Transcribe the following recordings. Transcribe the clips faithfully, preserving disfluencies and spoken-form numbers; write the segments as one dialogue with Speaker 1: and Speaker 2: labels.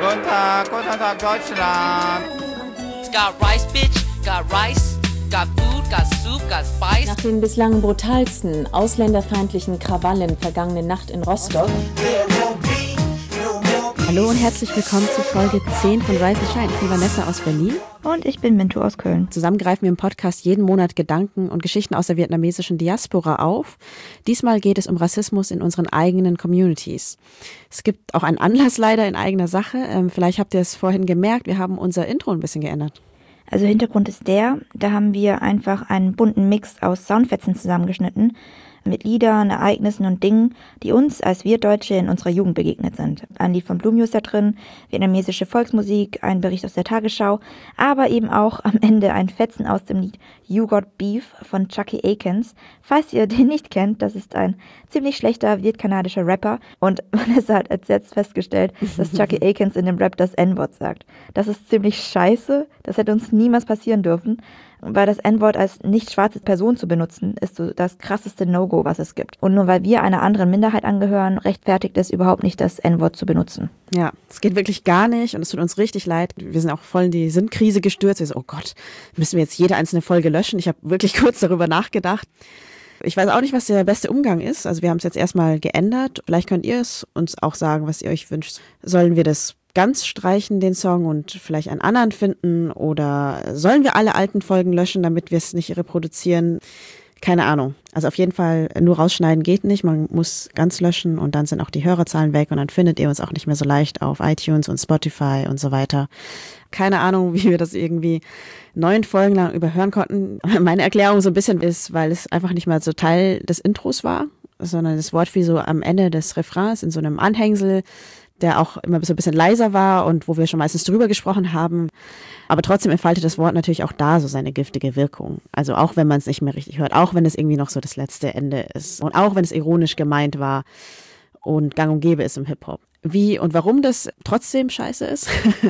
Speaker 1: Guten Tag, guten Tag, Deutschland.
Speaker 2: It's got rice, bitch, got rice, got food, got soup, got spice.
Speaker 3: Nach den bislang brutalsten ausländerfeindlichen Krawallen vergangene Nacht in Rostock.
Speaker 4: Hallo und herzlich willkommen zu Folge zehn von Rise and Shine. Ich bin Vanessa aus Berlin.
Speaker 5: Und ich bin Mintu aus Köln.
Speaker 4: Zusammen greifen wir im Podcast jeden Monat Gedanken und Geschichten aus der vietnamesischen Diaspora auf. Diesmal geht es um Rassismus in unseren eigenen Communities. Es gibt auch einen Anlass leider in eigener Sache. Ähm, vielleicht habt ihr es vorhin gemerkt, wir haben unser Intro ein bisschen geändert.
Speaker 5: Also Hintergrund ist der, da haben wir einfach einen bunten Mix aus Soundfetzen zusammengeschnitten, mit Liedern, Ereignissen und Dingen, die uns als wir Deutsche in unserer Jugend begegnet sind. Ein Lied von Blue Muse da drin, vietnamesische Volksmusik, ein Bericht aus der Tagesschau, aber eben auch am Ende ein Fetzen aus dem Lied You Got Beef von Chucky Akins. Falls ihr den nicht kennt, das ist ein ziemlich schlechter vietkanadischer Rapper und Vanessa hat entsetzt festgestellt, dass Chucky Akins in dem Rap das N-Wort sagt. Das ist ziemlich scheiße, das hätte uns niemals passieren dürfen. Weil das N-Wort als nicht schwarze Person zu benutzen, ist so das krasseste No-Go, was es gibt. Und nur weil wir einer anderen Minderheit angehören, rechtfertigt es überhaupt nicht, das N-Wort zu benutzen.
Speaker 4: Ja, es geht wirklich gar nicht und es tut uns richtig leid. Wir sind auch voll in die Sinnkrise gestürzt. Wir so, oh Gott, müssen wir jetzt jede einzelne Folge löschen? Ich habe wirklich kurz darüber nachgedacht. Ich weiß auch nicht, was der beste Umgang ist. Also wir haben es jetzt erstmal geändert. Vielleicht könnt ihr es uns auch sagen, was ihr euch wünscht. Sollen wir das ganz streichen, den Song, und vielleicht einen anderen finden, oder sollen wir alle alten Folgen löschen, damit wir es nicht reproduzieren? Keine Ahnung. Also auf jeden Fall, nur rausschneiden geht nicht, man muss ganz löschen und dann sind auch die Hörerzahlen weg und dann findet ihr uns auch nicht mehr so leicht auf iTunes und Spotify und so weiter. Keine Ahnung, wie wir das irgendwie neun Folgen lang überhören konnten. Meine Erklärung so ein bisschen ist, weil es einfach nicht mal so Teil des Intros war, sondern das Wort wie so am Ende des Refrains in so einem Anhängsel, der auch immer so ein bisschen leiser war und wo wir schon meistens drüber gesprochen haben. Aber trotzdem entfaltet das Wort natürlich auch da so seine giftige Wirkung. Also auch wenn man es nicht mehr richtig hört, auch wenn es irgendwie noch so das letzte Ende ist und auch wenn es ironisch gemeint war und gang und gäbe ist im Hip-Hop. Wie und warum das trotzdem scheiße ist,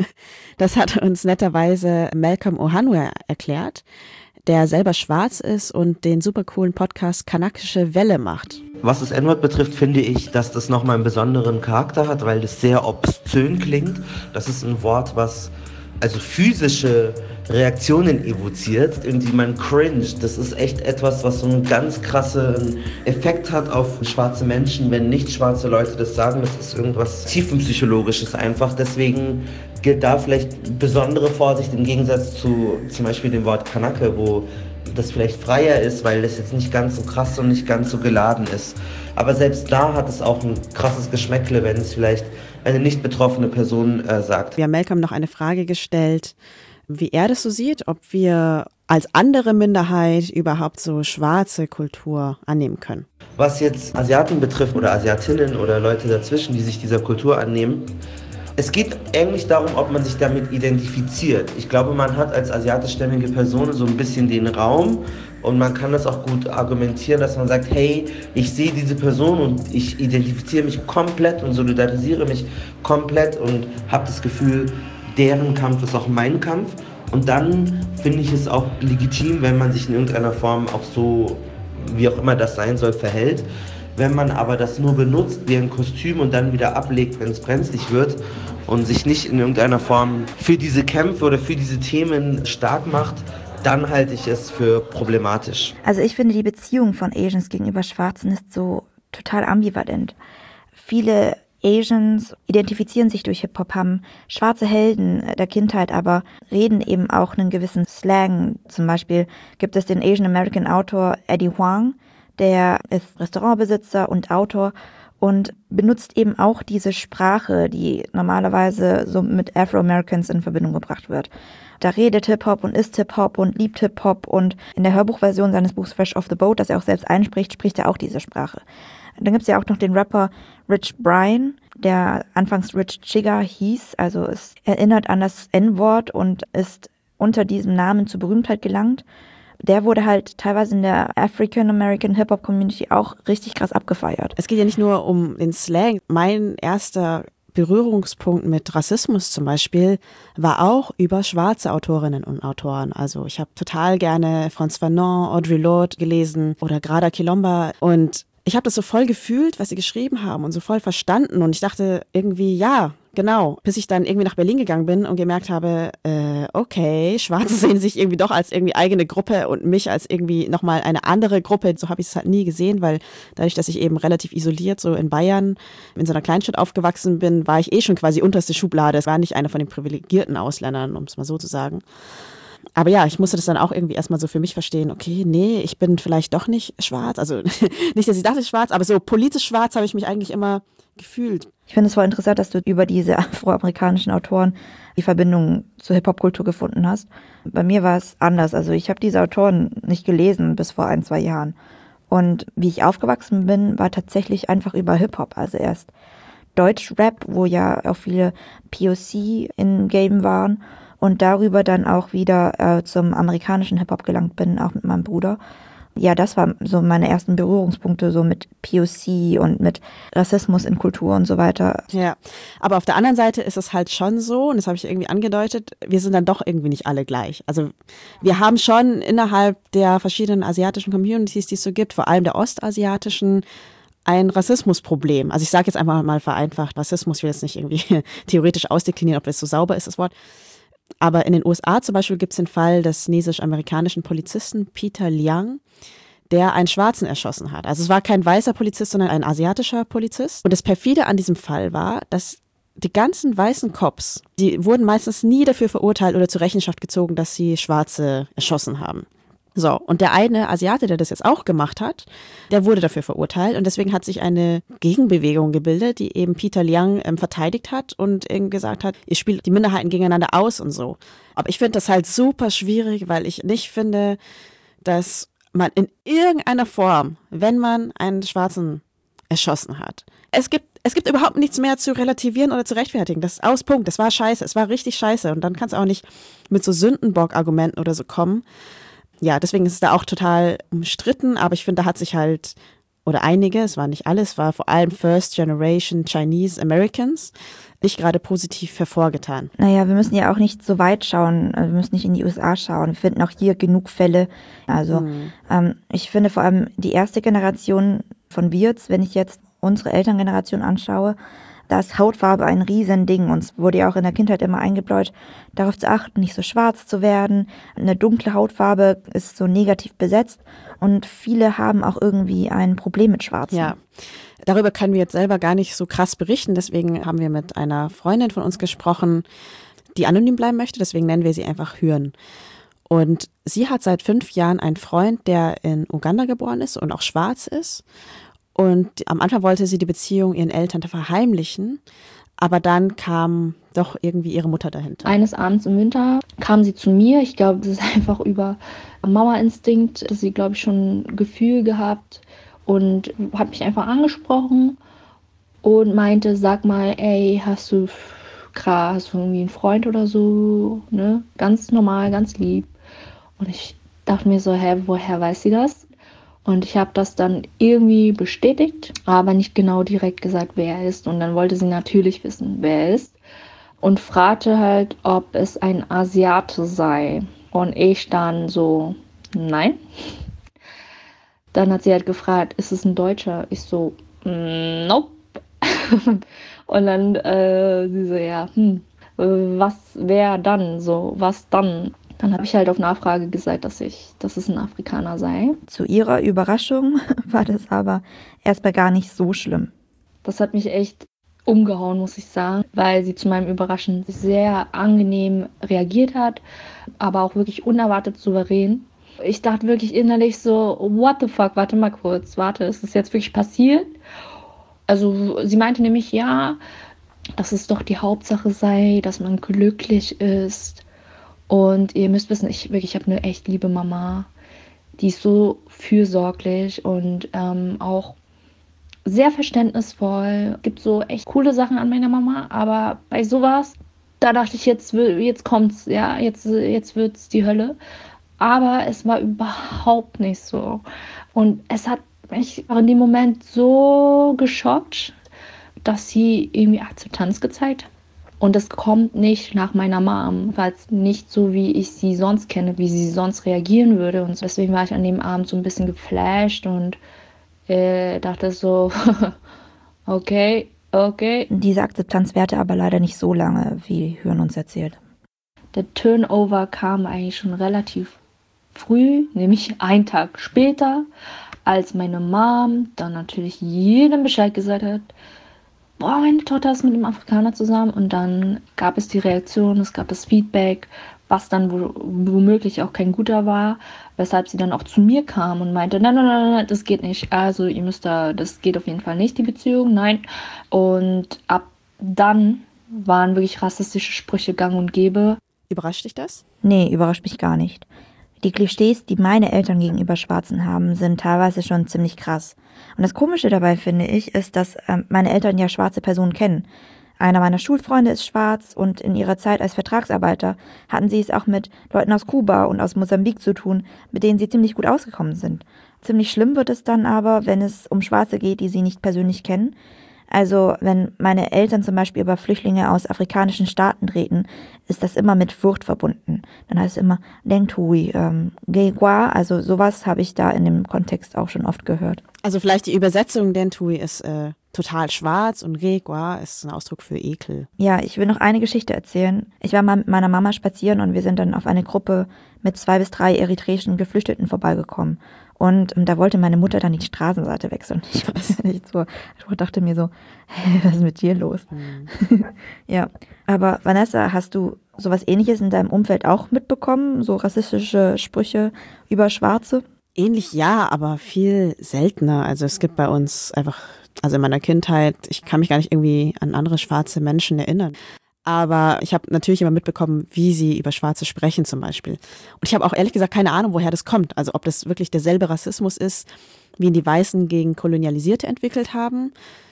Speaker 4: das hat uns netterweise Malcolm Ohanwe erklärt, der selber schwarz ist und den super coolen Podcast Kanakische Welle macht.
Speaker 6: Was das N-Wort betrifft, finde ich, dass das nochmal einen besonderen Charakter hat, weil das sehr obszön klingt. Das ist ein Wort, was also physische Reaktionen evoziert, irgendwie man cringe. Das ist echt etwas, was so einen ganz krassen Effekt hat auf schwarze Menschen, wenn nicht schwarze Leute das sagen. Das ist irgendwas tiefenpsychologisches einfach. Deswegen gilt da vielleicht besondere Vorsicht im Gegensatz zu zum Beispiel dem Wort Kanake, wo das vielleicht freier ist, weil das jetzt nicht ganz so krass und nicht ganz so geladen ist. Aber selbst da hat es auch ein krasses Geschmäckle, wenn es vielleicht eine nicht betroffene Person äh, sagt.
Speaker 4: Wir haben Malcolm noch eine Frage gestellt, wie er das so sieht, ob wir als andere Minderheit überhaupt so schwarze Kultur annehmen können.
Speaker 6: Was jetzt Asiaten betrifft oder Asiatinnen oder Leute dazwischen, die sich dieser Kultur annehmen, es geht eigentlich darum, ob man sich damit identifiziert. Ich glaube, man hat als asiatischstämmige Person so ein bisschen den Raum und man kann das auch gut argumentieren, dass man sagt, hey, ich sehe diese Person und ich identifiziere mich komplett und solidarisiere mich komplett und habe das Gefühl, deren Kampf ist auch mein Kampf. Und dann finde ich es auch legitim, wenn man sich in irgendeiner Form auch so, wie auch immer das sein soll, verhält. Wenn man aber das nur benutzt wie ein Kostüm und dann wieder ablegt, wenn es brenzlig wird und sich nicht in irgendeiner Form für diese Kämpfe oder für diese Themen stark macht, dann halte ich es für problematisch.
Speaker 5: Also ich finde, die Beziehung von Asians gegenüber Schwarzen ist so total ambivalent. Viele Asians identifizieren sich durch Hip-Hop, haben schwarze Helden der Kindheit, aber reden eben auch einen gewissen Slang. Zum Beispiel gibt es den Asian American Autor Eddie Huang, der ist Restaurantbesitzer und Autor und benutzt eben auch diese Sprache, die normalerweise so mit Afro-Americans in Verbindung gebracht wird. Da redet Hip-Hop und ist Hip-Hop und liebt Hip-Hop und in der Hörbuchversion seines Buchs Fresh Off the Boat, das er auch selbst einspricht, spricht er auch diese Sprache. Dann gibt es ja auch noch den Rapper Rich Brian, der anfangs Rich Chigga hieß, also es erinnert an das N-Wort und ist unter diesem Namen zur Berühmtheit gelangt. Der wurde halt teilweise in der African American Hip-Hop Community auch richtig krass abgefeiert.
Speaker 4: Es geht ja nicht nur um den Slang. Mein erster Berührungspunkt mit Rassismus zum Beispiel war auch über schwarze Autorinnen und Autoren. Also ich habe total gerne Frantz Fanon, Audre Lorde gelesen oder Grada Quilomba und ich habe das so voll gefühlt, was sie geschrieben haben und so voll verstanden und ich dachte irgendwie, ja, Genau, bis ich dann irgendwie nach Berlin gegangen bin und gemerkt habe, äh, okay, Schwarze sehen sich irgendwie doch als irgendwie eigene Gruppe und mich als irgendwie nochmal eine andere Gruppe. So habe ich es halt nie gesehen, weil dadurch, dass ich eben relativ isoliert so in Bayern in so einer Kleinstadt aufgewachsen bin, war ich eh schon quasi unterste Schublade. Es war nicht einer von den privilegierten Ausländern, um es mal so zu sagen. Aber ja, ich musste das dann auch irgendwie erstmal so für mich verstehen, okay, nee, ich bin vielleicht doch nicht schwarz. Also nicht, dass ich dachte, schwarz, aber so politisch schwarz habe ich mich eigentlich immer gefühlt.
Speaker 5: Ich finde es voll interessant, dass du über diese afroamerikanischen Autoren die Verbindung zur Hip-Hop-Kultur gefunden hast. Bei mir war es anders. Also ich habe diese Autoren nicht gelesen bis vor ein, zwei Jahren. Und wie ich aufgewachsen bin, war tatsächlich einfach über Hip-Hop. Also erst Deutsch-Rap, wo ja auch viele P O C in Game waren. Und darüber dann auch wieder äh, zum amerikanischen Hip-Hop gelangt bin, auch mit meinem Bruder. Ja, das waren so meine ersten Berührungspunkte so mit P O C und mit Rassismus in Kultur und so weiter.
Speaker 4: Ja, aber auf der anderen Seite ist es halt schon so, und das habe ich irgendwie angedeutet, wir sind dann doch irgendwie nicht alle gleich. Also wir haben schon innerhalb der verschiedenen asiatischen Communities, die es so gibt, vor allem der ostasiatischen, ein Rassismusproblem. Also ich sage jetzt einfach mal vereinfacht Rassismus, ich will jetzt nicht irgendwie theoretisch ausdeklinieren, ob das so sauber ist, das Wort. Aber in den U S A zum Beispiel gibt es den Fall des chinesisch-amerikanischen Polizisten Peter Liang, der einen Schwarzen erschossen hat. Also es war kein weißer Polizist, sondern ein asiatischer Polizist. Und das perfide an diesem Fall war, dass die ganzen weißen Cops, die wurden meistens nie dafür verurteilt oder zur Rechenschaft gezogen, dass sie Schwarze erschossen haben. So, und der eine Asiate, der das jetzt auch gemacht hat, der wurde dafür verurteilt und deswegen hat sich eine Gegenbewegung gebildet, die eben Peter Liang ähm, verteidigt hat und eben gesagt hat, ihr spielt die Minderheiten gegeneinander aus und so. Aber ich finde das halt super schwierig, weil ich nicht finde, dass man in irgendeiner Form, wenn man einen Schwarzen erschossen hat, es gibt Es gibt überhaupt nichts mehr zu relativieren oder zu rechtfertigen. Das ist aus, Punkt. Das war scheiße. Es war richtig scheiße. Und dann kannst du auch nicht mit so Sündenbock-Argumenten oder so kommen. Ja, deswegen ist es da auch total umstritten, aber ich finde, da hat sich halt, oder einige, es war nicht alles, war vor allem First Generation Chinese Americans, nicht gerade positiv hervorgetan.
Speaker 5: Naja, wir müssen ja auch nicht so weit schauen, wir müssen nicht in die U S A schauen, wir finden auch hier genug Fälle. Also mhm. ähm, ich finde vor allem die erste Generation von Wirts, wenn ich jetzt unsere Elterngeneration anschaue, da ist Hautfarbe ein Riesending. Uns wurde ja auch in der Kindheit immer eingebläut, darauf zu achten, nicht so schwarz zu werden. Eine dunkle Hautfarbe ist so negativ besetzt und viele haben auch irgendwie ein Problem mit Schwarzen.
Speaker 4: Ja, darüber können wir jetzt selber gar nicht so krass berichten. Deswegen haben wir mit einer Freundin von uns gesprochen, die anonym bleiben möchte. Deswegen nennen wir sie einfach Hürn. Und sie hat seit fünf Jahren einen Freund, der in Uganda geboren ist und auch schwarz ist. Und am Anfang wollte sie die Beziehung ihren Eltern verheimlichen, aber dann kam doch irgendwie ihre Mutter dahinter.
Speaker 7: Eines Abends im Winter kam sie zu mir. Ich glaube, das ist einfach über Mama-Instinkt, dass sie, glaube ich, schon ein Gefühl gehabt und hat mich einfach angesprochen und meinte, sag mal, ey, hast du krass, irgendwie einen Freund oder so, ne? Ganz normal, ganz lieb. Und ich dachte mir so, hä, woher weiß sie das? Und ich habe das dann irgendwie bestätigt, aber nicht genau direkt gesagt, wer er ist. Und dann wollte sie natürlich wissen, wer er ist. Und fragte halt, ob es ein Asiate sei. Und ich dann so, nein. Dann hat sie halt gefragt, ist es ein Deutscher? Ich so, nope. Und dann äh, sie so, ja, hm, was wäre dann so, was dann? Dann habe ich halt auf Nachfrage gesagt, dass ich, dass es ein Afrikaner sei.
Speaker 5: Zu ihrer Überraschung war das aber erstmal gar nicht so schlimm.
Speaker 7: Das hat mich echt umgehauen, muss ich sagen, weil sie zu meinem Überraschen sehr angenehm reagiert hat, aber auch wirklich unerwartet souverän. Ich dachte wirklich innerlich so, what the fuck, warte mal kurz, warte, ist das jetzt wirklich passiert? Also sie meinte nämlich, ja, dass es doch die Hauptsache sei, dass man glücklich ist. Und ihr müsst wissen, ich wirklich, ich habe eine echt liebe Mama, die ist so fürsorglich und ähm, auch sehr verständnisvoll. Es gibt so echt coole Sachen an meiner Mama, aber bei sowas, da dachte ich, jetzt, jetzt kommt's, ja, jetzt, jetzt wird's die Hölle. Aber es war überhaupt nicht so. Und es hat mich in dem Moment so geschockt, dass sie irgendwie Akzeptanz gezeigt hat. Und das kommt nicht nach meiner Mom, weil es nicht so, wie ich sie sonst kenne, wie sie sonst reagieren würde. Und deswegen war ich an dem Abend so ein bisschen geflasht und äh, dachte so, okay, äh, Okay.
Speaker 5: Diese Akzeptanz währte aber leider nicht so lange, wie Hyun uns erzählt.
Speaker 7: Der Turnover kam eigentlich schon relativ früh, nämlich einen Tag später, als meine Mom dann natürlich jedem Bescheid gesagt hat, boah, meine Tochter ist mit einem Afrikaner zusammen. Und dann gab es die Reaktion, es gab das Feedback, was dann womöglich auch kein guter war, weshalb sie dann auch zu mir kam und meinte, nein, nein, nein, nein, das geht nicht. Also ihr müsst da, das geht auf jeden Fall nicht, die Beziehung, nein. Und ab dann waren wirklich rassistische Sprüche gang und gäbe.
Speaker 4: Überrascht dich das?
Speaker 5: Nee, überrascht mich gar nicht. Die Klischees, die meine Eltern gegenüber Schwarzen haben, sind teilweise schon ziemlich krass. Und das Komische dabei, finde ich, ist, dass äh, meine Eltern ja schwarze Personen kennen. Einer meiner Schulfreunde ist schwarz und in ihrer Zeit als Vertragsarbeiter hatten sie es auch mit Leuten aus Kuba und aus Mosambik zu tun, mit denen sie ziemlich gut ausgekommen sind. Ziemlich schlimm wird es dann aber, wenn es um Schwarze geht, die sie nicht persönlich kennen. Also wenn meine Eltern zum Beispiel über Flüchtlinge aus afrikanischen Staaten reden, ist das immer mit Furcht verbunden. Dann heißt es immer Dengtui, ähm, Geigua, also sowas habe ich da in dem Kontext auch schon oft gehört.
Speaker 4: Also vielleicht die Übersetzung Dengtui ist äh, total schwarz und Geigua ist ein Ausdruck für Ekel.
Speaker 5: Ja, ich will noch eine Geschichte erzählen. Ich war mal mit meiner Mama spazieren und wir sind dann auf eine Gruppe mit zwei bis drei eritreischen Geflüchteten vorbeigekommen. Und ähm, da wollte meine Mutter dann die Straßenseite wechseln. Ich weiß nicht so, ich dachte mir so, hey, was ist mit dir los? Mhm. Ja, aber Vanessa, hast du sowas Ähnliches in deinem Umfeld auch mitbekommen? So rassistische Sprüche über Schwarze?
Speaker 4: Ähnlich ja, aber viel seltener. Also es gibt bei uns einfach, also in meiner Kindheit, ich kann mich gar nicht irgendwie an andere schwarze Menschen erinnern. Aber ich habe natürlich immer mitbekommen, wie sie über Schwarze sprechen zum Beispiel. Und ich habe auch ehrlich gesagt keine Ahnung, woher das kommt. Also ob das wirklich derselbe Rassismus ist, wie ihn die Weißen gegen Kolonialisierte entwickelt haben.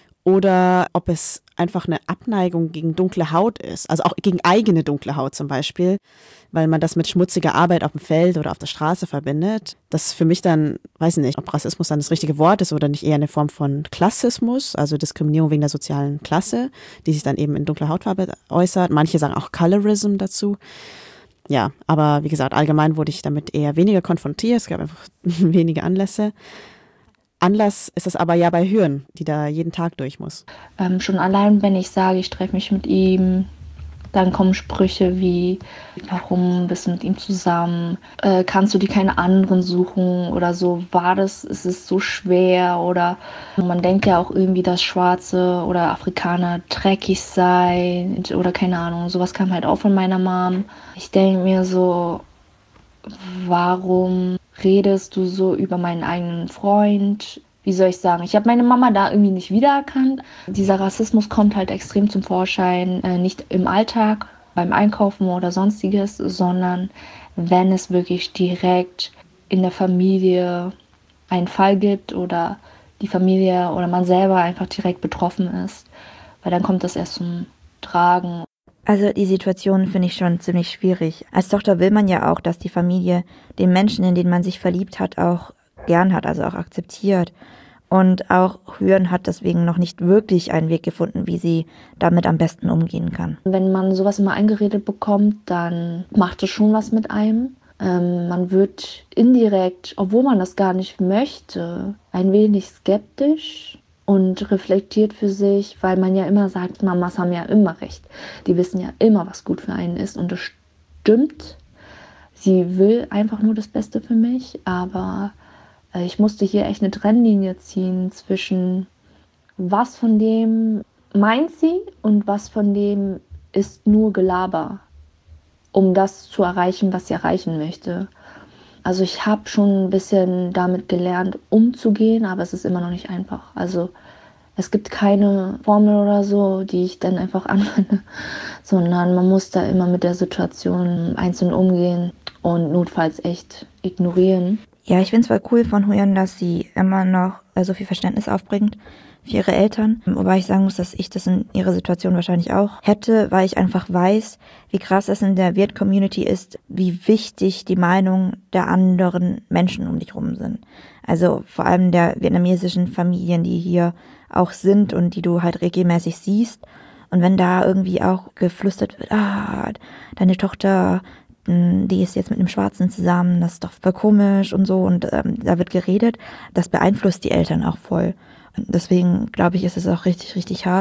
Speaker 4: Oder ob es einfach eine Abneigung gegen dunkle Haut ist. Also auch gegen eigene dunkle Haut zum Beispiel. Weil man das mit schmutziger Arbeit auf dem Feld oder auf der Straße verbindet. Das ist für mich dann, weiß nicht, ob Rassismus dann das richtige Wort ist oder nicht eher eine Form von Klassismus, also Diskriminierung wegen der sozialen Klasse, die sich dann eben in dunkler Hautfarbe äußert. Manche sagen auch Colorism dazu. Ja, aber wie gesagt, allgemein wurde ich damit eher weniger konfrontiert. Es gab einfach wenige Anlässe. Anlass ist es aber ja bei Hyun, die da jeden Tag durch muss.
Speaker 7: Ähm, schon allein, wenn ich sage, ich treffe mich mit ihm, dann kommen Sprüche wie, warum bist du mit ihm zusammen? Äh, kannst du dir keine anderen suchen oder so? War das, ist es so schwer? Oder man denkt ja auch irgendwie, dass Schwarze oder Afrikaner dreckig seien oder keine Ahnung. Sowas kam halt auch von meiner Mom. Ich denke mir so, warum redest du so über meinen eigenen Freund? Wie soll ich sagen? Ich habe meine Mama da irgendwie nicht wiedererkannt. Dieser Rassismus kommt halt extrem zum Vorschein, äh, nicht im Alltag, beim Einkaufen oder sonstiges, sondern wenn es wirklich direkt in der Familie einen Fall gibt oder die Familie oder man selber einfach direkt betroffen ist, weil dann kommt das erst zum Tragen.
Speaker 5: Also die Situation finde ich schon ziemlich schwierig. Als Tochter will man ja auch, dass die Familie den Menschen, in den man sich verliebt hat, auch gern hat, also auch akzeptiert. Und auch Hyun hat deswegen noch nicht wirklich einen Weg gefunden, wie sie damit am besten umgehen kann.
Speaker 7: Wenn man sowas immer eingeredet bekommt, dann macht es schon was mit einem. Ähm, man wird indirekt, obwohl man das gar nicht möchte, ein wenig skeptisch und reflektiert für sich, weil man ja immer sagt, Mamas haben ja immer recht. Die wissen ja immer, was gut für einen ist und das stimmt. Sie will einfach nur das Beste für mich, aber äh, ich musste hier echt eine Trennlinie ziehen zwischen was von dem meint sie und was von dem ist nur Gelaber, um das zu erreichen, was sie erreichen möchte. Also ich habe schon ein bisschen damit gelernt, umzugehen, aber es ist immer noch nicht einfach. Also es gibt keine Formel oder so, die ich dann einfach anwende, sondern man muss da immer mit der Situation einzeln umgehen und notfalls echt ignorieren.
Speaker 5: Ja, ich finde es voll cool von Hyun, dass sie immer noch so viel Verständnis aufbringt für ihre Eltern. Wobei ich sagen muss, dass ich das in ihrer Situation wahrscheinlich auch hätte, weil ich einfach weiß, wie krass es in der Viet-Community ist, wie wichtig die Meinung der anderen Menschen um dich rum sind. Also vor allem der vietnamesischen Familien, die hier auch sind und die du halt regelmäßig siehst. Und wenn da irgendwie auch geflüstert wird, ah, deine Tochter, die ist jetzt mit einem Schwarzen zusammen, das ist doch voll komisch und so, und ähm, da wird geredet, das beeinflusst die Eltern auch voll. Und deswegen glaube ich, ist es auch richtig, richtig hart.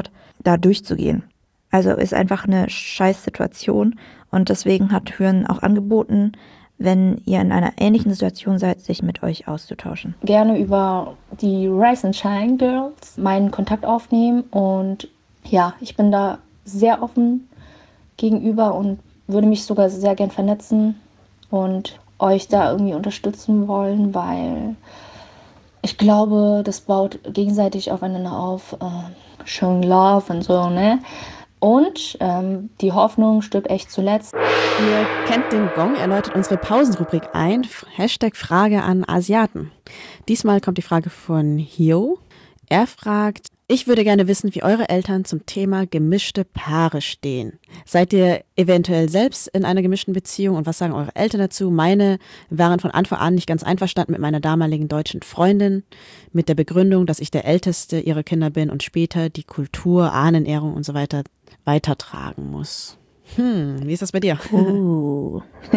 Speaker 5: da durchzugehen. Also ist einfach eine Scheißsituation und deswegen hat Hürn auch angeboten, wenn ihr in einer ähnlichen Situation seid, sich mit euch auszutauschen.
Speaker 7: Gerne über die Rise and Shine Girls meinen Kontakt aufnehmen und ja, ich bin da sehr offen gegenüber und würde mich sogar sehr gern vernetzen und euch da irgendwie unterstützen wollen, weil ich glaube, das baut gegenseitig aufeinander auf, äh, showing love und so, ne? Und ähm, die Hoffnung stirbt echt zuletzt.
Speaker 4: Ihr kennt den Gong, er läutet unsere Pausenrubrik ein. Hashtag Frage an Asiaten. Diesmal kommt die Frage von Hio. Er fragt, ich würde gerne wissen, wie eure Eltern zum Thema gemischte Paare stehen. Seid ihr eventuell selbst in einer gemischten Beziehung und was sagen eure Eltern dazu? Meine waren von Anfang an nicht ganz einverstanden mit meiner damaligen deutschen Freundin, mit der Begründung, dass ich der Älteste ihrer Kinder bin und später die Kultur, Ahnenehrung und so weiter weitertragen muss. Hm, wie ist das bei dir?
Speaker 5: Uh.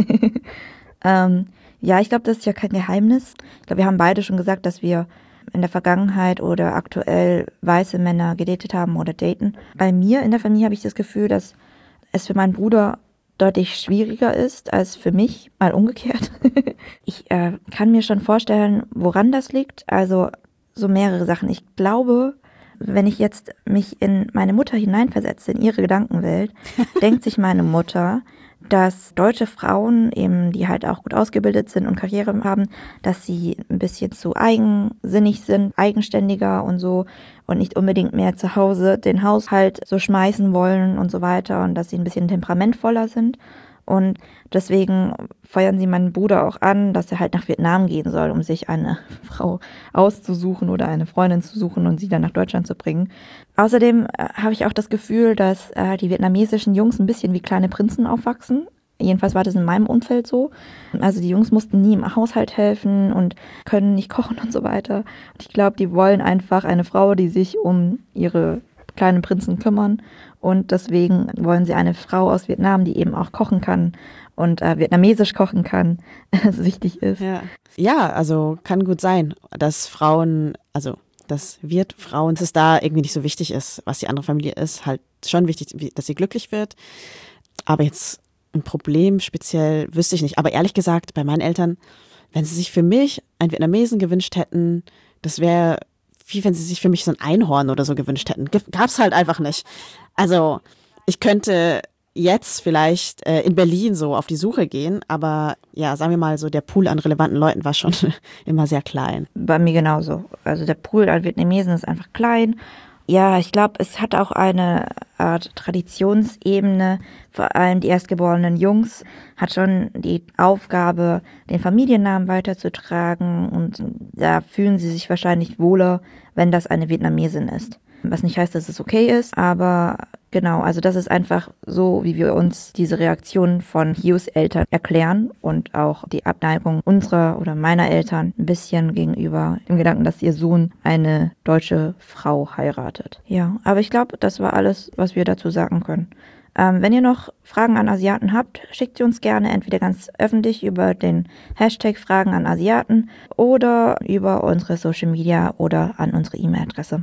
Speaker 5: ähm, ja, ich glaube, das ist ja kein Geheimnis. Ich glaube, wir haben beide schon gesagt, dass wir in der Vergangenheit oder aktuell weiße Männer gedatet haben oder daten. Bei mir in der Familie habe ich das Gefühl, dass es für meinen Bruder deutlich schwieriger ist als für mich, mal umgekehrt. Ich äh, kann mir schon vorstellen, woran das liegt. Also so mehrere Sachen. Ich glaube, wenn ich jetzt mich in meine Mutter hineinversetze, in ihre Gedankenwelt, denkt sich meine Mutter, dass deutsche Frauen, eben die halt auch gut ausgebildet sind und Karriere haben, dass sie ein bisschen zu eigensinnig sind, eigenständiger und so und nicht unbedingt mehr zu Hause den Haushalt so schmeißen wollen und so weiter und dass sie ein bisschen temperamentvoller sind. Und deswegen feuern sie meinen Bruder auch an, dass er halt nach Vietnam gehen soll, um sich eine Frau auszusuchen oder eine Freundin zu suchen und sie dann nach Deutschland zu bringen. Außerdem äh, habe ich auch das Gefühl, dass äh, die vietnamesischen Jungs ein bisschen wie kleine Prinzen aufwachsen. Jedenfalls war das in meinem Umfeld so. Also die Jungs mussten nie im Haushalt helfen und können nicht kochen und so weiter. Und ich glaube, die wollen einfach eine Frau, die sich um ihre kleinen Prinzen kümmern. Und deswegen wollen sie eine Frau aus Vietnam, die eben auch kochen kann und äh, vietnamesisch kochen kann, was wichtig ist.
Speaker 4: Ja. ja, also kann gut sein, dass Frauen, also das wird Frauen, dass es da irgendwie nicht so wichtig ist, was die andere Familie ist. Halt schon wichtig, dass sie glücklich wird. Aber jetzt ein Problem speziell wüsste ich nicht. Aber ehrlich gesagt, bei meinen Eltern, wenn sie sich für mich einen Vietnamesen gewünscht hätten, das wäre wie wenn sie sich für mich so ein Einhorn oder so gewünscht hätten. Gab's halt einfach nicht. Also ich könnte jetzt vielleicht äh, in Berlin so auf die Suche gehen, aber ja, sagen wir mal so, der Pool an relevanten Leuten war schon immer sehr klein.
Speaker 5: Bei mir genauso. Also der Pool an Vietnamesen ist einfach klein. Ja, ich glaube, es hat auch eine Art Traditionsebene. Vor allem die erstgeborenen Jungs hat schon die Aufgabe, den Familiennamen weiterzutragen und da fühlen sie sich wahrscheinlich wohler, wenn das eine Vietnamesin ist. Was nicht heißt, dass es okay ist, aber genau, also das ist einfach so, wie wir uns diese Reaktion von Hios Eltern erklären und auch die Abneigung unserer oder meiner Eltern ein bisschen gegenüber dem Gedanken, dass ihr Sohn eine deutsche Frau heiratet. Ja, aber ich glaube, das war alles, was wir dazu sagen können. Ähm, wenn ihr noch Fragen an Asiaten habt, schickt sie uns gerne entweder ganz öffentlich über den Hashtag Fragen an Asiaten oder über unsere Social Media oder an unsere E-Mail-Adresse.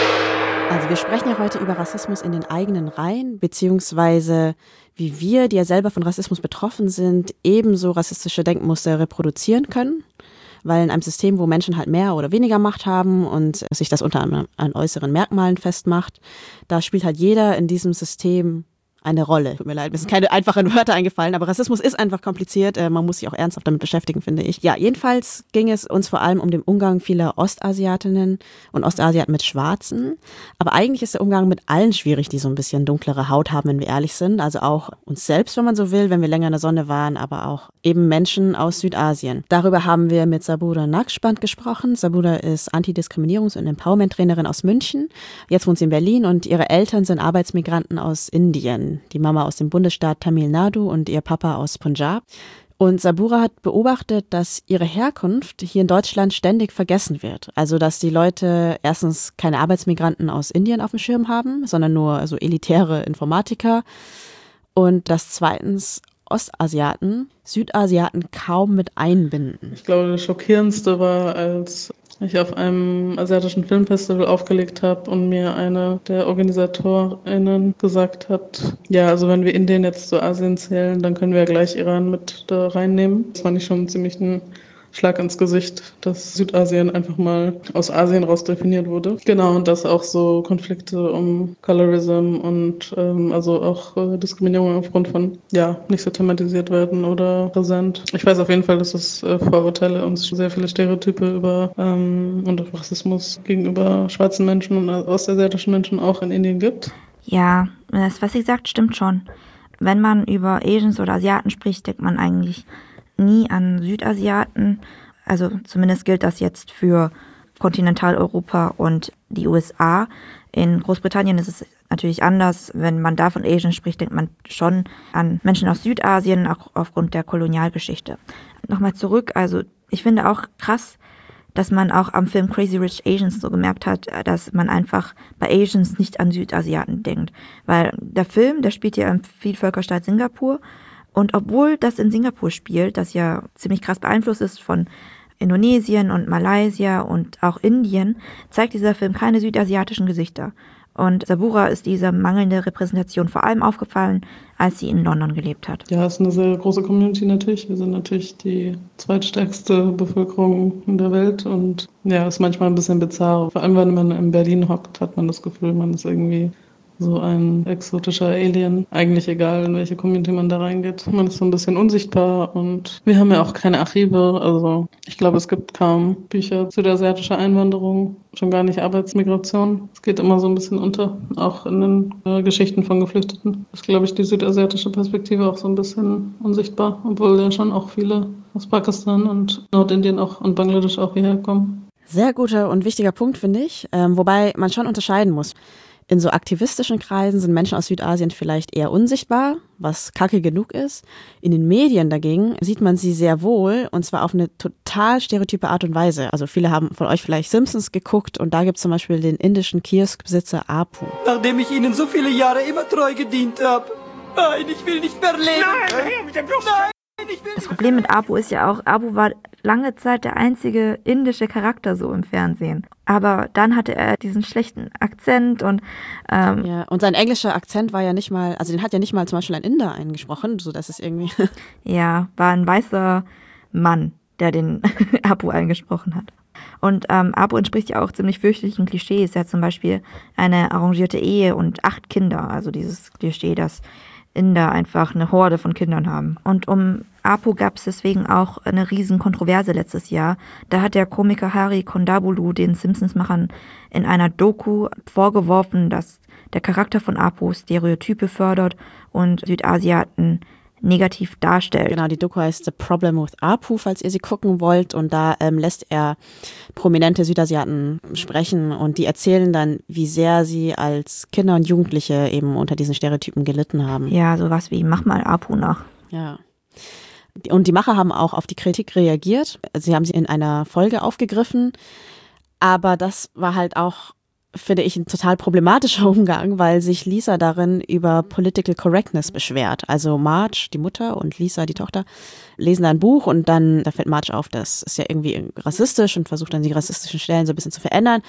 Speaker 4: Also wir sprechen ja heute über Rassismus in den eigenen Reihen, beziehungsweise wie wir, die ja selber von Rassismus betroffen sind, ebenso rassistische Denkmuster reproduzieren können. Weil in einem System, wo Menschen halt mehr oder weniger Macht haben und sich das unter anderem an äußeren Merkmalen festmacht, da spielt halt jeder in diesem System eine Rolle. Tut mir leid, mir sind keine einfachen Wörter eingefallen, aber Rassismus ist einfach kompliziert. Man muss sich auch ernsthaft damit beschäftigen, finde ich. Ja, jedenfalls ging es uns vor allem um den Umgang vieler Ostasiatinnen und Ostasiaten mit Schwarzen. Aber eigentlich ist der Umgang mit allen schwierig, die so ein bisschen dunklere Haut haben, wenn wir ehrlich sind. Also auch uns selbst, wenn man so will, wenn wir länger in der Sonne waren, aber auch eben Menschen aus Südasien. Darüber haben wir mit Sabura Naqshband gesprochen. Sabura ist Antidiskriminierungs- und Empowerment-Trainerin aus München. Jetzt wohnt sie in Berlin und ihre Eltern sind Arbeitsmigranten aus Indien. Die Mama aus dem Bundesstaat Tamil Nadu und ihr Papa aus Punjab. Und Sabura hat beobachtet, dass ihre Herkunft hier in Deutschland ständig vergessen wird. Also dass die Leute erstens keine Arbeitsmigranten aus Indien auf dem Schirm haben, sondern nur so elitäre Informatiker. Und dass zweitens Ostasiaten Südasiaten kaum mit einbinden.
Speaker 8: Ich glaube, das Schockierendste war, als ich auf einem asiatischen Filmfestival aufgelegt habe und mir eine der OrganisatorInnen gesagt hat, ja, also wenn wir Indien jetzt zu Asien zählen, dann können wir ja gleich Iran mit da reinnehmen. Das fand ich schon ziemlich ein Schlag ins Gesicht, dass Südasien einfach mal aus Asien raus definiert wurde. Genau, und dass auch so Konflikte um Colorism und ähm, also auch äh, Diskriminierung aufgrund von, ja, nicht so thematisiert werden oder präsent. Ich weiß auf jeden Fall, dass es äh, Vorurteile und sehr viele Stereotype über ähm, und auch Rassismus gegenüber schwarzen Menschen und ostasiatischen Menschen auch in Indien gibt.
Speaker 5: Ja, das, was sie sagt, stimmt schon. Wenn man über Asians oder Asiaten spricht, denkt man eigentlich nie an Südasiaten. Also zumindest gilt das jetzt für Kontinentaleuropa und die U S A. In Großbritannien ist es natürlich anders. Wenn man da von Asian spricht, denkt man schon an Menschen aus Südasien, auch aufgrund der Kolonialgeschichte. Nochmal zurück, also ich finde auch krass, dass man auch am Film Crazy Rich Asians so gemerkt hat, dass man einfach bei Asians nicht an Südasiaten denkt. Weil der Film, der spielt ja im Vielvölkerstaat Singapur. Und obwohl das in Singapur spielt, das ja ziemlich krass beeinflusst ist von Indonesien und Malaysia und auch Indien, zeigt dieser Film keine südasiatischen Gesichter. Und Sabura ist diese mangelnde Repräsentation vor allem aufgefallen, als sie in London gelebt hat.
Speaker 8: Ja, es ist eine sehr große Community natürlich. Wir sind natürlich die zweitstärkste Bevölkerung in der Welt und ja, ist manchmal ein bisschen bizarr. Vor allem, wenn man in Berlin hockt, hat man das Gefühl, man ist irgendwie so ein exotischer Alien. Eigentlich egal, in welche Community man da reingeht. Man ist so ein bisschen unsichtbar und wir haben ja auch keine Archive. Also ich glaube, es gibt kaum Bücher zu der asiatischen Einwanderung, schon gar nicht Arbeitsmigration. Es geht immer so ein bisschen unter, auch in den äh, Geschichten von Geflüchteten. Das ist, glaube ich, die südasiatische Perspektive auch so ein bisschen unsichtbar, obwohl ja schon auch viele aus Pakistan und Nordindien auch und Bangladesch auch hierher kommen.
Speaker 4: Sehr guter und wichtiger Punkt, finde ich, ähm, wobei man schon unterscheiden muss. In so aktivistischen Kreisen sind Menschen aus Südasien vielleicht eher unsichtbar, was kacke genug ist. In den Medien dagegen sieht man sie sehr wohl und zwar auf eine total stereotype Art und Weise. Also viele haben von euch vielleicht Simpsons geguckt und da gibt es zum Beispiel den indischen Kioskbesitzer Apu.
Speaker 9: Nachdem ich Ihnen so viele Jahre immer treu gedient habe. Nein, ich will nicht mehr leben. Nein, Nein, ich will
Speaker 5: Das Problem mit Apu ist ja auch, Apu war lange Zeit der einzige indische Charakter so im Fernsehen. Aber dann hatte er diesen schlechten Akzent und ähm,
Speaker 4: ja, und sein englischer Akzent war ja nicht mal, also den hat ja nicht mal zum Beispiel ein Inder eingesprochen, so dass es irgendwie
Speaker 5: ja, war ein weißer Mann, der den Apu eingesprochen hat. Und ähm, Apu entspricht ja auch ziemlich fürchterlichen Klischees. Er hat zum Beispiel eine arrangierte Ehe und acht Kinder, also dieses Klischee, dass Inder einfach eine Horde von Kindern haben. Und um Apu gab es deswegen auch eine riesen Kontroverse letztes Jahr. Da hat der Komiker Hari Kondabolu den Simpsons-Machern in einer Doku vorgeworfen, dass der Charakter von Apu Stereotype fördert und Südasiaten negativ darstellt.
Speaker 4: Genau, die Doku heißt The Problem with Apu, falls ihr sie gucken wollt. Und da ähm, lässt er prominente Südasiaten sprechen und die erzählen dann, wie sehr sie als Kinder und Jugendliche eben unter diesen Stereotypen gelitten haben.
Speaker 5: Ja, sowas wie, mach mal Apu nach.
Speaker 4: Ja. Und die Macher haben auch auf die Kritik reagiert. Sie haben sie in einer Folge aufgegriffen. Aber das war halt auch, finde ich, ein total problematischer Umgang, weil sich Lisa darin über Political Correctness beschwert. Also Marge, die Mutter, und Lisa, die Tochter, lesen da ein Buch und dann, da fällt Marge auf, das ist ja irgendwie rassistisch und versucht dann die rassistischen Stellen so ein bisschen zu verändern.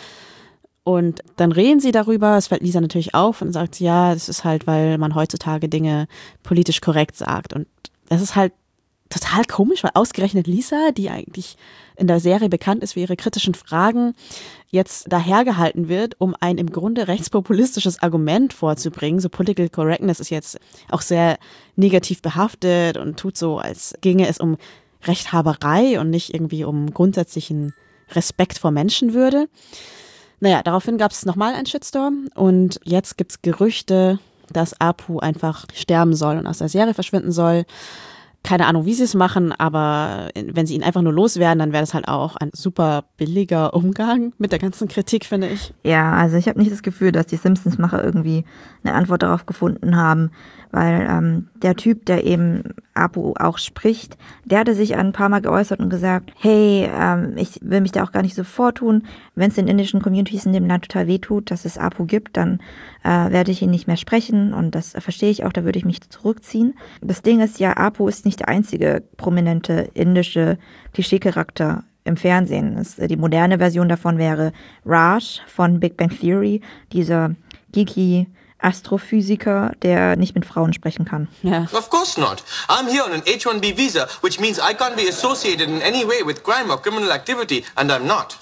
Speaker 4: Und dann reden sie darüber, es fällt Lisa natürlich auf und sagt, ja, das ist halt, weil man heutzutage Dinge politisch korrekt sagt. Und das ist halt total komisch, weil ausgerechnet Lisa, die eigentlich in der Serie bekannt ist für ihre kritischen Fragen, jetzt dahergehalten wird, um ein im Grunde rechtspopulistisches Argument vorzubringen. So Political Correctness ist jetzt auch sehr negativ behaftet und tut so, als ginge es um Rechthaberei und nicht irgendwie um grundsätzlichen Respekt vor Menschenwürde. Naja, daraufhin gab es nochmal einen Shitstorm und jetzt gibt es Gerüchte, dass Apu einfach sterben soll und aus der Serie verschwinden soll. Keine Ahnung, wie sie es machen, aber wenn sie ihn einfach nur loswerden, dann wäre das halt auch ein super billiger Umgang mit der ganzen Kritik, finde ich.
Speaker 5: Ja, also ich habe nicht das Gefühl, dass die Simpsons-Macher irgendwie eine Antwort darauf gefunden haben, weil ähm, der Typ, der eben Apu auch spricht, der hatte sich ein paar Mal geäußert und gesagt, hey, ähm, ich will mich da auch gar nicht so vortun. Wenn es den indischen Communities in dem Land total wehtut, dass es Apu gibt, dann äh, werde ich ihn nicht mehr sprechen und das verstehe ich auch, da würde ich mich zurückziehen. Das Ding ist ja, Apu ist nicht der einzige prominente indische Klischeecharakter im Fernsehen. Das, die moderne Version davon wäre Raj von Big Bang Theory, dieser geeky Astrophysiker, der nicht mit Frauen sprechen kann.
Speaker 4: Ja.
Speaker 10: Of course not. I'm here on an H one B visa, which means I can't be associated in any way with crime or criminal activity, and I'm not.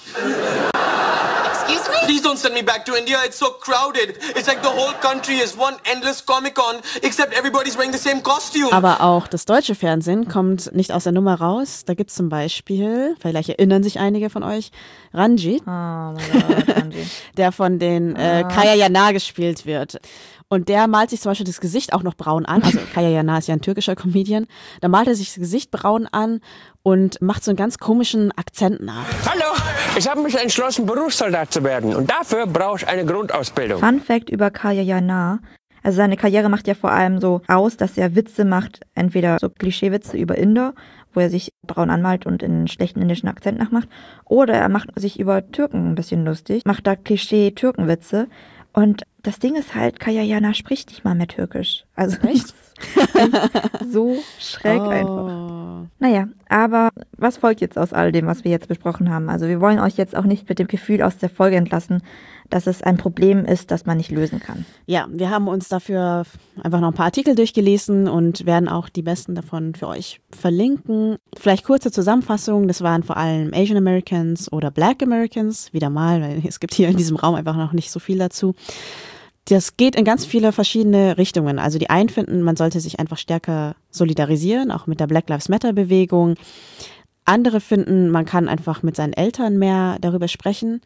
Speaker 10: Excuse me? Please don't send me back to India. It's so crowded. It's like the whole country is one endless Comic-Con, except everybody's wearing the same costume.
Speaker 4: Aber auch das deutsche Fernsehen kommt nicht aus der Nummer raus. Da gibt es zum Beispiel, vielleicht erinnern sich einige von euch, Ranjit,
Speaker 5: oh mein Gott, Ranjit. der
Speaker 4: von den äh, Kaya Jana gespielt wird. Und der malt sich zum Beispiel das Gesicht auch noch braun an. Also Kaya Jana ist ja ein türkischer Comedian. Da malt er sich das Gesicht braun an und macht so einen ganz komischen Akzent nach.
Speaker 11: Hallo, ich habe mich entschlossen, Berufssoldat zu werden. Und dafür brauche ich eine Grundausbildung.
Speaker 5: Fun Fact über Kaya Jana. Also seine Karriere macht ja vor allem so aus, dass er Witze macht, entweder so Klischeewitze über Inder, wo er sich braun anmalt und in einen schlechten indischen Akzent nachmacht, oder er macht sich über Türken ein bisschen lustig, macht da Klischee-Türkenwitze. Und das Ding ist halt, Kaya Jana spricht nicht mal mehr Türkisch. Also echt? So schräg oh. einfach. Naja, aber was folgt jetzt aus all dem, was wir jetzt besprochen haben? Also wir wollen euch jetzt auch nicht mit dem Gefühl aus der Folge entlassen, dass es ein Problem ist, das man nicht lösen kann.
Speaker 4: Ja, wir haben uns dafür einfach noch ein paar Artikel durchgelesen und werden auch die besten davon für euch verlinken. Vielleicht kurze Zusammenfassung, das waren vor allem Asian Americans oder Black Americans, wieder mal, weil es gibt hier in diesem Raum einfach noch nicht so viel dazu. Das geht in ganz viele verschiedene Richtungen. Also die einen finden, man sollte sich einfach stärker solidarisieren, auch mit der Black Lives Matter Bewegung. Andere finden, man kann einfach mit seinen Eltern mehr darüber sprechen.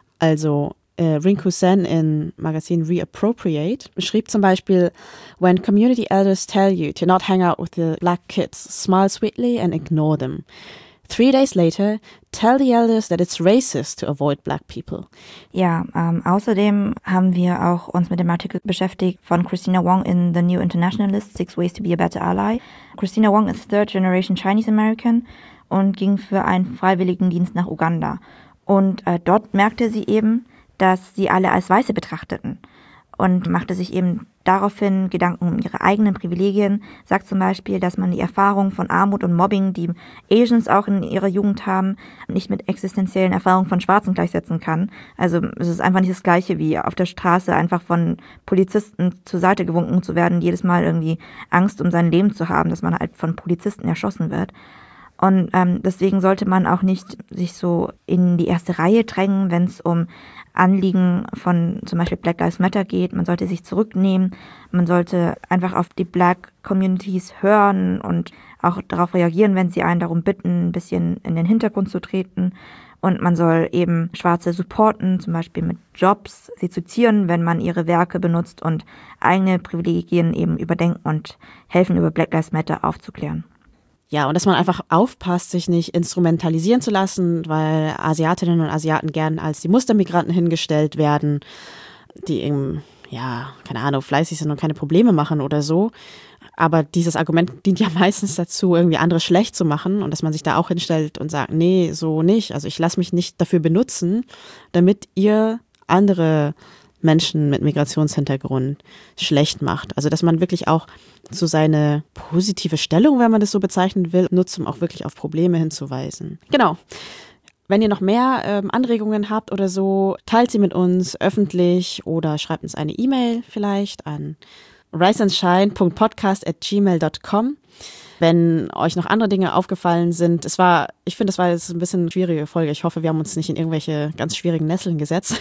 Speaker 4: Also äh, Rinku Sen im Magazin Reappropriate schrieb zum Beispiel, when community elders tell you to not hang out with the black kids, smile sweetly and ignore them. Three days later, tell the elders that it's racist to avoid black people.
Speaker 5: Ja, ähm, außerdem haben wir auch uns mit dem Artikel beschäftigt von Christina Wong in The New Internationalist, Six Ways to be a Better Ally. Christina Wong ist Third Generation Chinese American und ging für einen Freiwilligendienst nach Uganda. Und äh, dort merkte sie eben, dass sie alle als Weiße betrachteten und machte sich eben daraufhin Gedanken um ihre eigenen Privilegien, sagt zum Beispiel, dass man die Erfahrung von Armut und Mobbing, die Asians auch in ihrer Jugend haben, nicht mit existenziellen Erfahrungen von Schwarzen gleichsetzen kann. Also es ist einfach nicht das Gleiche wie auf der Straße einfach von Polizisten zur Seite gewunken zu werden, jedes Mal irgendwie Angst um sein Leben zu haben, dass man halt von Polizisten erschossen wird. Und ähm, deswegen sollte man auch nicht sich so in die erste Reihe drängen, wenn es um Anliegen von zum Beispiel Black Lives Matter geht. Man sollte sich zurücknehmen, man sollte einfach auf die Black Communities hören und auch darauf reagieren, wenn sie einen darum bitten, ein bisschen in den Hintergrund zu treten. Und man soll eben Schwarze supporten, zum Beispiel mit Jobs, sie zu zieren, wenn man ihre Werke benutzt und eigene Privilegien eben überdenken und helfen, über Black Lives Matter aufzuklären.
Speaker 4: Ja, und dass man einfach aufpasst, sich nicht instrumentalisieren zu lassen, weil Asiatinnen und Asiaten gern als die Mustermigranten hingestellt werden, die eben, ja, keine Ahnung, fleißig sind und keine Probleme machen oder so. Aber dieses Argument dient ja meistens dazu, irgendwie andere schlecht zu machen und dass man sich da auch hinstellt und sagt, nee, so nicht. Also ich lasse mich nicht dafür benutzen, damit ihr andere Menschen mit Migrationshintergrund schlecht macht. Also dass man wirklich auch so seine positive Stellung, wenn man das so bezeichnen will, nutzt, um auch wirklich auf Probleme hinzuweisen. Genau. Wenn ihr noch mehr ähm, Anregungen habt oder so, teilt sie mit uns öffentlich oder schreibt uns eine E-Mail vielleicht an riseandshine punkt podcast at gmail punkt com. Wenn euch noch andere Dinge aufgefallen sind, es war, ich finde, das war jetzt ein bisschen eine schwierige Folge. Ich hoffe, wir haben uns nicht in irgendwelche ganz schwierigen Nesseln gesetzt.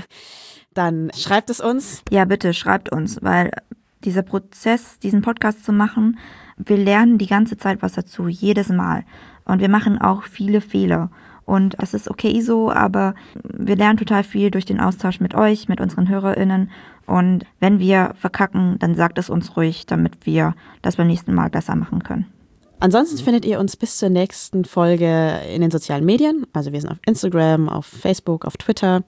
Speaker 4: Dann schreibt es uns.
Speaker 5: Ja, bitte schreibt uns, weil dieser Prozess, diesen Podcast zu machen, wir lernen die ganze Zeit was dazu, jedes Mal. Und wir machen auch viele Fehler. Und es ist okay so, aber wir lernen total viel durch den Austausch mit euch, mit unseren HörerInnen. Und wenn wir verkacken, dann sagt es uns ruhig, damit wir das beim nächsten Mal besser machen können.
Speaker 4: Ansonsten findet ihr uns bis zur nächsten Folge in den sozialen Medien. Also wir sind auf Instagram, auf Facebook, auf Twitter.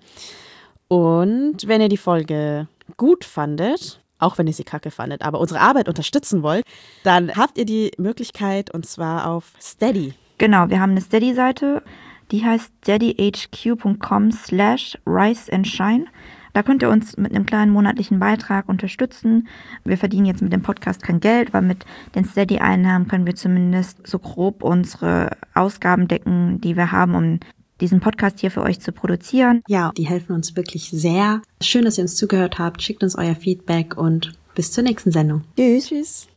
Speaker 4: Und wenn ihr die Folge gut fandet, auch wenn ihr sie kacke fandet, aber unsere Arbeit unterstützen wollt, dann habt ihr die Möglichkeit, und zwar auf Steady.
Speaker 5: Genau, wir haben eine Steady-Seite, die heißt steadyhq punkt com slash riseandshine. Da könnt ihr uns mit einem kleinen monatlichen Beitrag unterstützen. Wir verdienen jetzt mit dem Podcast kein Geld, weil mit den Steady-Einnahmen können wir zumindest so grob unsere Ausgaben decken, die wir haben, um diesen Podcast hier für euch zu produzieren.
Speaker 4: Ja, die helfen uns wirklich sehr. Schön, dass ihr uns zugehört habt. Schickt uns euer Feedback und bis zur nächsten Sendung.
Speaker 5: Tschüss. Tschüss.